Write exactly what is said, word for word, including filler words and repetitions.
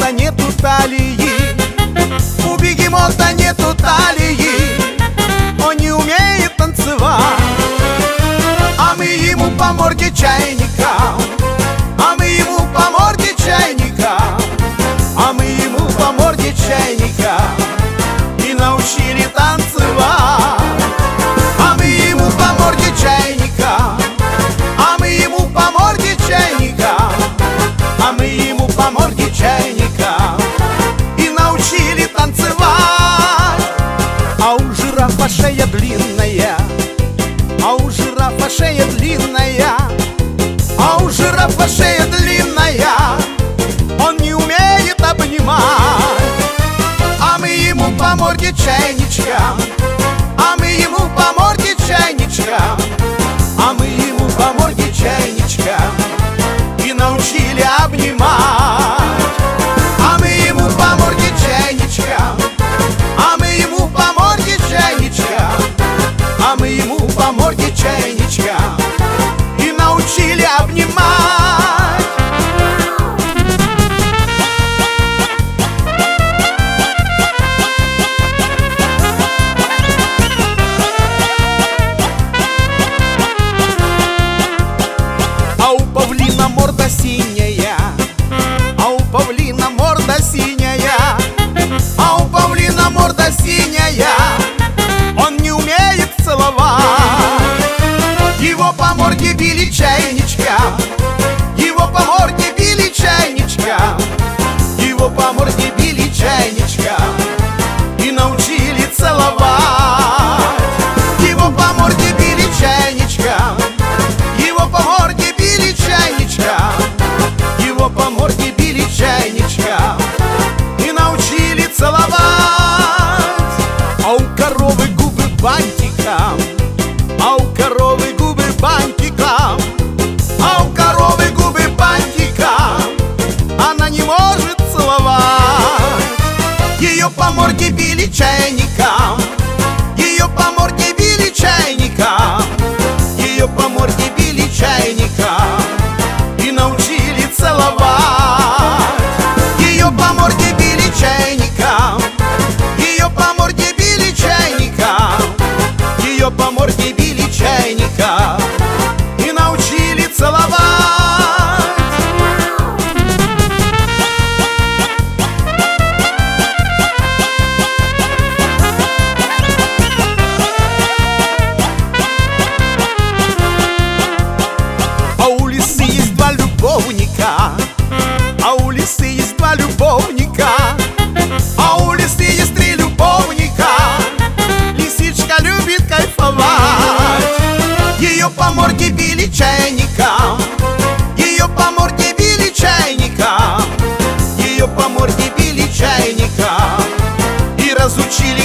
бегемота нету талии, у бегемота нету талии, он не умеет танцевать. А мы ему по морде чайника, а мы ему по морде чайника, а мы ему по морде чайника и научили танцевать. А мы ему по морде чайника, а мы ему по морде чайника, а мы ему по морде чайника и научили танцевать. А у жирафа шея длинная, а у жирафа шея длинная, а у жирафа шея длинная, он не умеет обнимать. А мы ему по морде чайничка, а мы ему по морде чайничка, а мы ему по морде чайничка и научили обнимать. А мы ему по морде чайничка, а мы ему по морде чайничка, а мы ему по морде чайничка и научили обнимать. А у павлина морда синяя, а у павлина морда синяя, а у павлина морда синяя, он не умеет целовать. Его по морде били чайничка, его по морде били чайничка, его по морде били чайничка и научили целовать. Его по морде били чайничка, его по морде били чайничка, его по морде били чайничка и научили целовать. А у коровы губы бантиком, а у коровы губы бантиком, а у коровы губы бантиком, она не может целовать. Ее по морде били чайником, ее по морде били чайником, ее по морде били чайником и научили целовать. Ее по морде били чайником, ее по морде били чайником, ее по морде били чайника и научили целовать. А у лисы есть два любовника, а у лисы есть два любовника, а у лисы есть три любовника. Лисичка любит кайфовать. Ее по морде били чайником, ее по морде били чайником, ее по морде били чайником и разучили